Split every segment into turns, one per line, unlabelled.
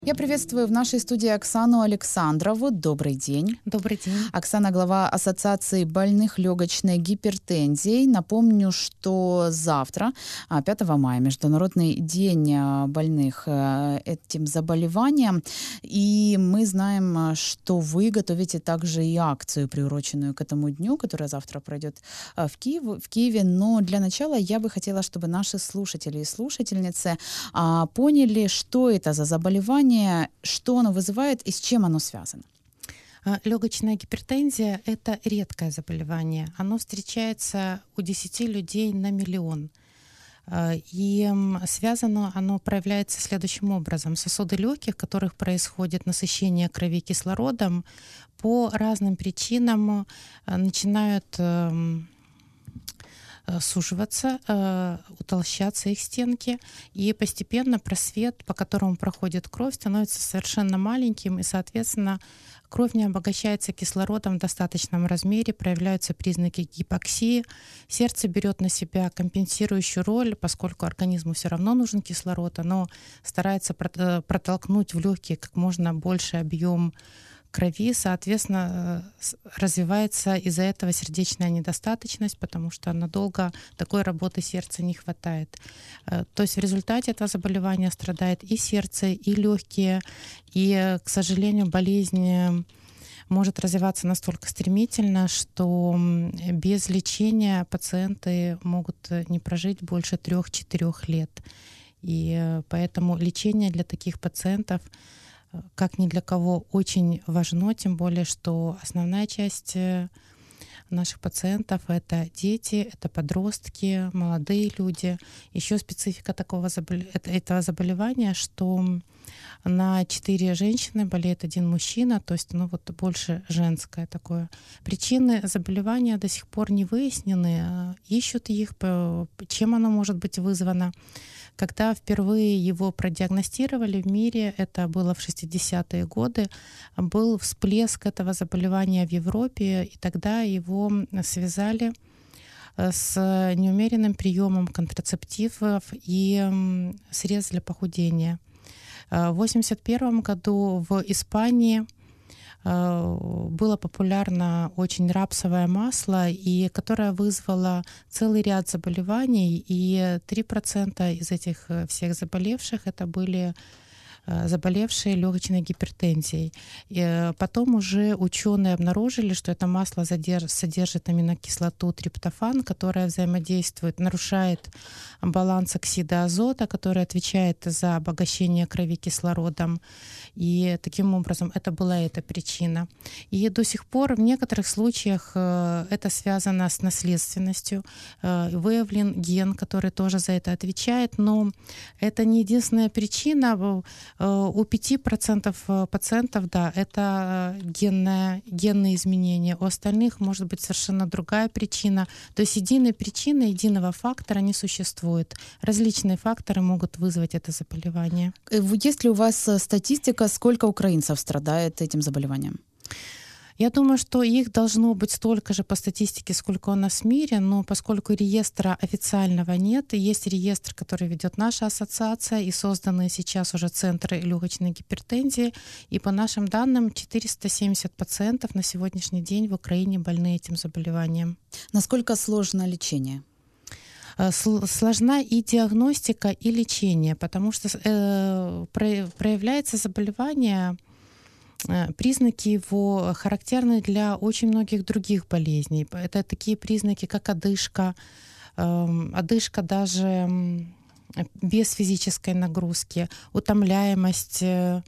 Я приветствую в нашей студии Оксану Александрову. Добрый день.
Добрый день.
Оксана — глава Ассоциации больных легочной гипертензией. Напомню, что завтра, 5 мая, Международный день больных этим заболеванием. И мы знаем, что вы готовите также и акцию, приуроченную к этому дню, которая завтра пройдет в Киеве. Но для начала я бы хотела, чтобы наши слушатели и слушательницы поняли, что это за заболевание, что оно вызывает и с чем оно связано.
Легочная гипертензия — это редкое заболевание. Оно встречается у 10 людей на миллион. И связано оно проявляется следующим образом. Сосуды легких, в которых происходит насыщение крови кислородом, по разным причинам начинают суживаться, утолщаться их стенки, и постепенно просвет, по которому проходит кровь, становится совершенно маленьким, и, соответственно, кровь не обогащается кислородом в достаточном размере, проявляются признаки гипоксии, сердце берет на себя компенсирующую роль, поскольку организму все равно нужен кислород, оно старается протолкнуть в легкие как можно больше объем крови, соответственно, развивается из-за этого сердечная недостаточность, потому что надолго такой работы сердца не хватает. То есть в результате этого заболевания страдает и сердце, и легкие, и, к сожалению, болезнь может развиваться настолько стремительно, что без лечения пациенты могут не прожить больше 3-4 лет. И поэтому лечение для таких пациентов как ни для кого очень важно, тем более, что основная часть наших пациентов — это дети, это подростки, молодые люди. Еще специфика этого заболевания, что на 4 женщины болеет 1 мужчина, то есть больше женское такое. Причины заболевания до сих пор не выяснены, ищут их, чем оно может быть вызвано. Когда впервые его продиагностировали в мире, это было в 60-е годы, был всплеск этого заболевания в Европе, и тогда его связали с неумеренным приемом контрацептивов и средств для похудения. В 1981 году в Испании было популярно очень рапсовое масло, и которое вызвало целый ряд заболеваний, и 3% из этих всех заболевших это были заболевшие легочной гипертензией. И потом уже ученые обнаружили, что это масло содержит аминокислоту триптофан, которая взаимодействует, нарушает баланс оксида азота, который отвечает за обогащение крови кислородом. И таким образом это была эта причина. И до сих пор в некоторых случаях это связано с наследственностью. Выявлен ген, который тоже за это отвечает, но это не единственная причина. У 5% пациентов, да, это генные изменения. У остальных может быть совершенно другая причина. То есть единой причины, единого фактора не существует. Различные факторы могут вызвать это заболевание.
Есть ли у вас статистика, сколько украинцев страдает этим заболеванием?
Я думаю, что их должно быть столько же по статистике, сколько у нас в мире, но поскольку реестра официального нет, есть реестр, который ведет наша ассоциация, и созданы сейчас уже центры легочной гипертензии, и по нашим данным 470 пациентов на сегодняшний день в Украине больны этим заболеванием.
Насколько сложно лечение?
Сложна и диагностика, и лечение, потому что проявляется заболевание. Признаки его характерны для очень многих других болезней. Это такие признаки, как одышка, одышка даже без физической нагрузки, утомляемость,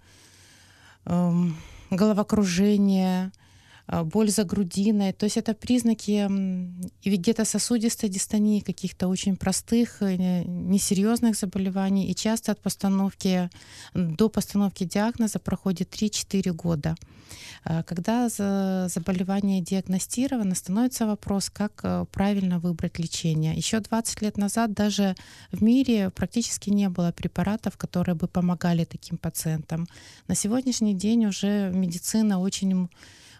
головокружение, боль за грудиной. То есть это признаки вегетососудистой дистонии, каких-то очень простых, несерьезных заболеваний. И часто до постановки диагноза проходит 3-4 года. Когда заболевание диагностировано, становится вопрос, как правильно выбрать лечение. Еще 20 лет назад даже в мире практически не было препаратов, которые бы помогали таким пациентам. На сегодняшний день уже медицина очень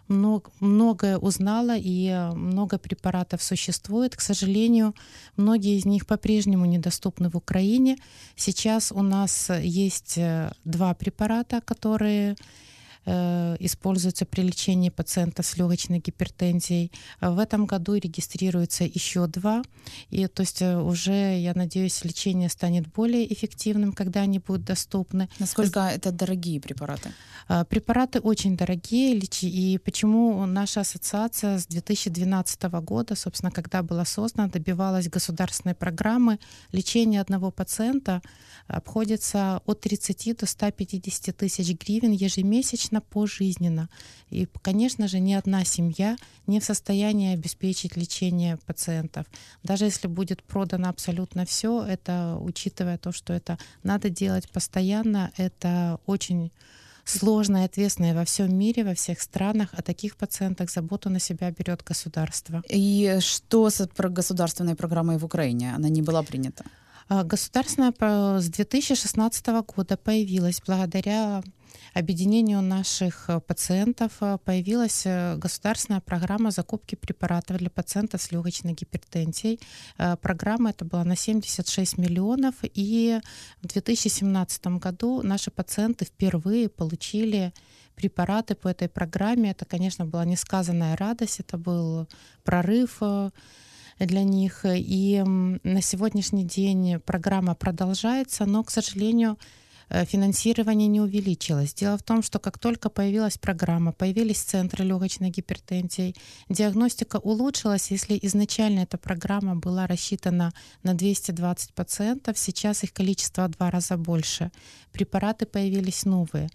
многое узнала, и много препаратов существует. К сожалению, многие из них по-прежнему недоступны в Украине. Сейчас у нас есть 2 препарата, которые используются при лечении пациентов с легочной гипертензией. В этом году регистрируется еще 2. И то есть уже, я надеюсь, лечение станет более эффективным, когда они будут доступны.
Насколько это дорогие препараты?
Препараты очень дорогие. И почему наша ассоциация с 2012 года, собственно, когда была создана, добивалась государственной программы, лечения одного пациента обходится от 30 до 150 тысяч гривен ежемесячно пожизненно. И, конечно же, ни одна семья не в состоянии обеспечить лечение пациентов. Даже если будет продано абсолютно все, это, учитывая то, что это надо делать постоянно, это очень сложно и ответственно во всем мире, во всех странах. О таких пациентах заботу на себя берет государство.
И что с государственной программой в Украине? Она не была принята?
Государственная с 2016 года появилась благодаря объединению наших пациентов, появилась государственная программа закупки препаратов для пациентов с легочной гипертензией. Программа эта была на 76 миллионов, и в 2017 году наши пациенты впервые получили препараты по этой программе. Это, конечно, была несказанная радость, это был прорыв для них. И на сегодняшний день программа продолжается, но, к сожалению, финансирование не увеличилось. Дело в том, что как только появилась программа, появились центры легочной гипертензии, диагностика улучшилась. Если изначально эта программа была рассчитана на 220 пациентов, сейчас их количество в 2 раза больше. Препараты появились новые,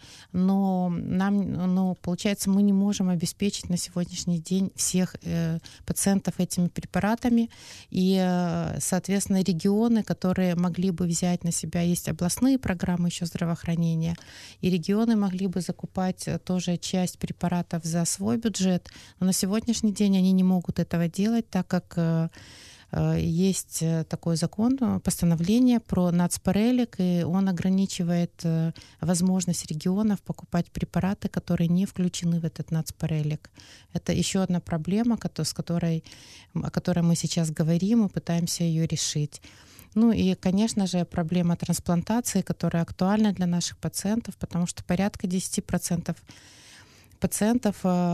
но получается, мы не можем обеспечить на сегодняшний день всех пациентов этими препаратами. И, соответственно, регионы, которые могли бы взять на себя, есть областные программы еще здравоохранения, и регионы могли бы закупать тоже часть препаратов за свой бюджет, но на сегодняшний день они не могут этого делать, так как есть такой закон, постановление про нацпарелик, и он ограничивает возможность регионов покупать препараты, которые не включены в этот нацпарелик. Это еще одна проблема, о которой мы сейчас говорим и пытаемся ее решить. Ну и, конечно же, проблема трансплантации, которая актуальна для наших пациентов, потому что порядка 10% пациентов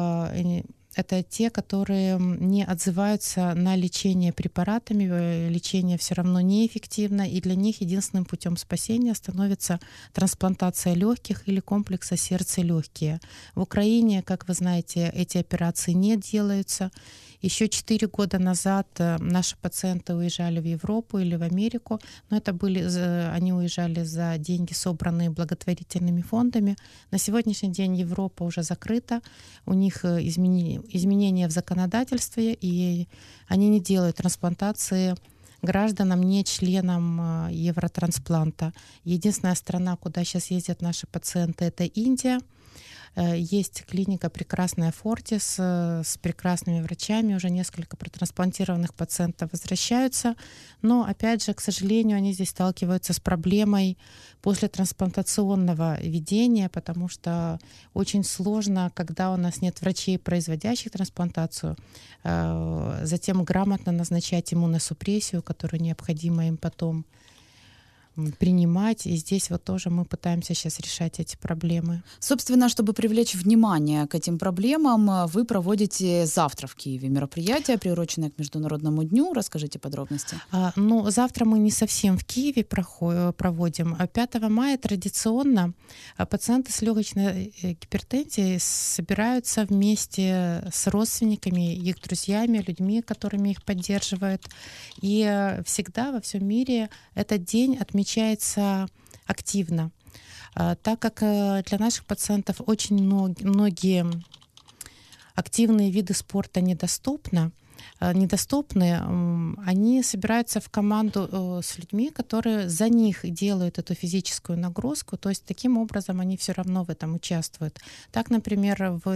это те, которые не отзываются на лечение препаратами, лечение все равно неэффективно, и для них единственным путем спасения становится трансплантация легких или комплекса сердце-легкие. В Украине, как вы знаете, эти операции не делаются. Еще 4 года назад наши пациенты уезжали в Европу или в Америку, но они уезжали за деньги, собранные благотворительными фондами. На сегодняшний день Европа уже закрыта, у них изменения в законодательстве, и они не делают трансплантации гражданам, не членам Евротранспланта. Единственная страна, куда сейчас ездят наши пациенты, это Индия. Есть клиника «Прекрасная Фортис» с прекрасными врачами. Уже несколько протрансплантированных пациентов возвращаются. Но, опять же, к сожалению, они здесь сталкиваются с проблемой послетрансплантационного ведения, потому что очень сложно, когда у нас нет врачей, производящих трансплантацию, затем грамотно назначать иммуносупрессию, которую необходимо им потом принимать. И здесь вот тоже мы пытаемся сейчас решать эти проблемы.
Собственно, чтобы привлечь внимание к этим проблемам, вы проводите завтра в Киеве мероприятие, приуроченное к Международному дню. Расскажите подробности.
Завтра мы не совсем в Киеве проводим. 5 мая традиционно пациенты с легочной гипертензией собираются вместе с родственниками, их друзьями, людьми, которыми их поддерживают. И всегда во всем мире этот день отмечается активно, так как для наших пациентов очень многие активные виды спорта недоступны, они собираются в команду с людьми, которые за них делают эту физическую нагрузку, то есть таким образом они все равно в этом участвуют. Так, например, в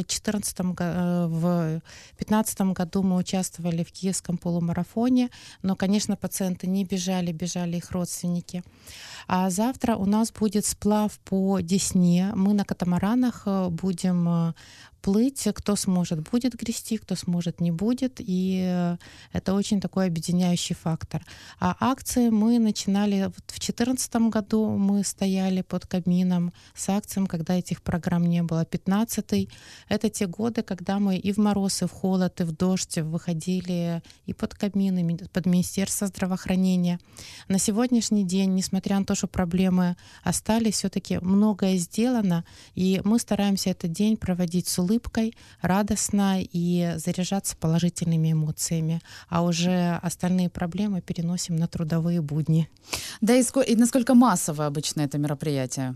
2015 году мы участвовали в Киевском полумарафоне, но, конечно, пациенты не бежали их родственники. А завтра у нас будет сплав по Десне. Мы на катамаранах будем плыть, кто сможет, будет грести, кто сможет, не будет. И это очень такой объединяющий фактор. А акции мы начинали в 2014 году, мы стояли под Кабмином с акцией, когда этих программ не было. 15-й — это те годы, когда мы и в мороз, и в холод, и в дождь выходили и под Кабмин, и под Министерство здравоохранения. На сегодняшний день, несмотря на то, что проблемы остались, все-таки многое сделано, и мы стараемся этот день проводить с улыбкой, радостно и заряжаться положительными эмоциями. А уже остальные проблемы переносим на трудовые будни.
Да, и насколько массово обычно это мероприятие?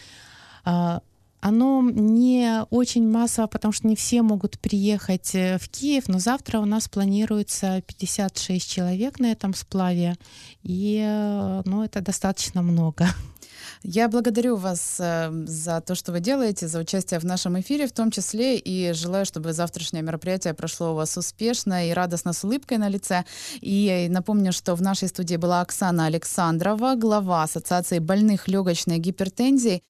Оно не очень массово, потому что не все могут приехать в Киев, но завтра у нас планируется 56 человек на этом сплаве, и это достаточно много.
Я благодарю вас за то, что вы делаете, за участие в нашем эфире в том числе, и желаю, чтобы завтрашнее мероприятие прошло у вас успешно и радостно, с улыбкой на лице. И напомню, что в нашей студии была Оксана Александрова, глава Ассоциации больных легочной гипертензией.